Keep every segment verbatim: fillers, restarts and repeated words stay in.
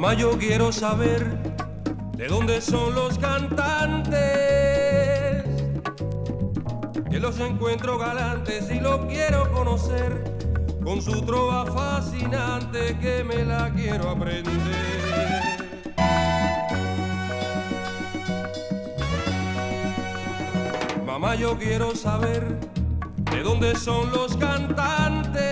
Mamá, yo quiero saber de dónde son los cantantes, que los encuentro galantes y los quiero conocer, con su trova fascinante que me la quiero aprender. Mamá, yo quiero saber de dónde son los cantantes,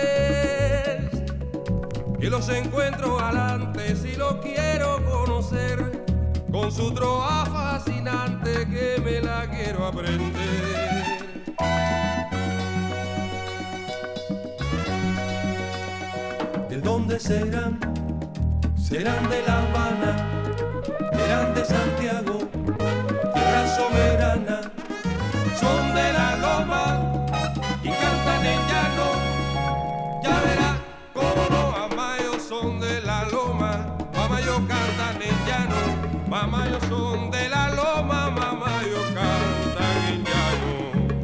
que los encuentro galantes y los quiero conocer, con su trova fascinante que me la quiero aprender. ¿De dónde serán? Serán de La Habana, serán de Santiago, tierra soberana, son de la loma y cantan en llano. Ya verás cómo no, mamá, ellos son de la loma, mamá, ellos cantan en llano, mamá, ellos son de la loma, mamá, ellos cantan en llano.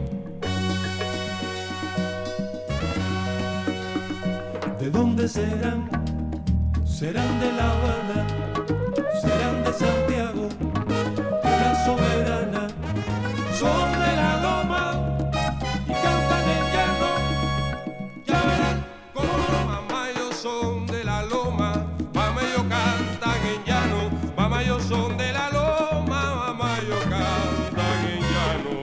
¿De dónde serán? Serán de La Habana, serán de Santiago, tierra soberana, son de la loma y cantan en llano. Ya verán cómo no, mamá, ellos son de la loma, mamá, ellos cantan en llano, mamá, ellos son de la loma, mamá, ellos cantan en llano.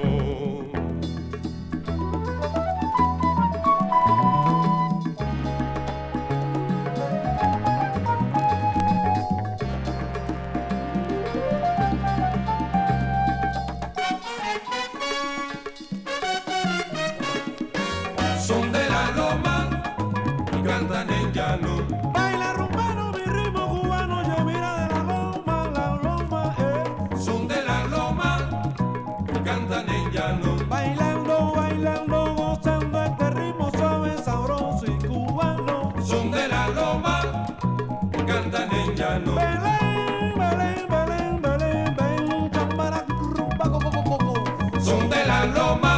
Son de la loma y cantan en llano. Baila rumbano, mi ritmo cubano, yo mira de la loma, la loma, eh. Son de la loma y cantan en llano. Bailando, bailando, gozando este ritmo suave, sabroso y cubano. Son de la loma y cantan en llano. Belén, Belén, Belén, Belén, Belén, chambara, rumba, co, co, co, co. Son de la loma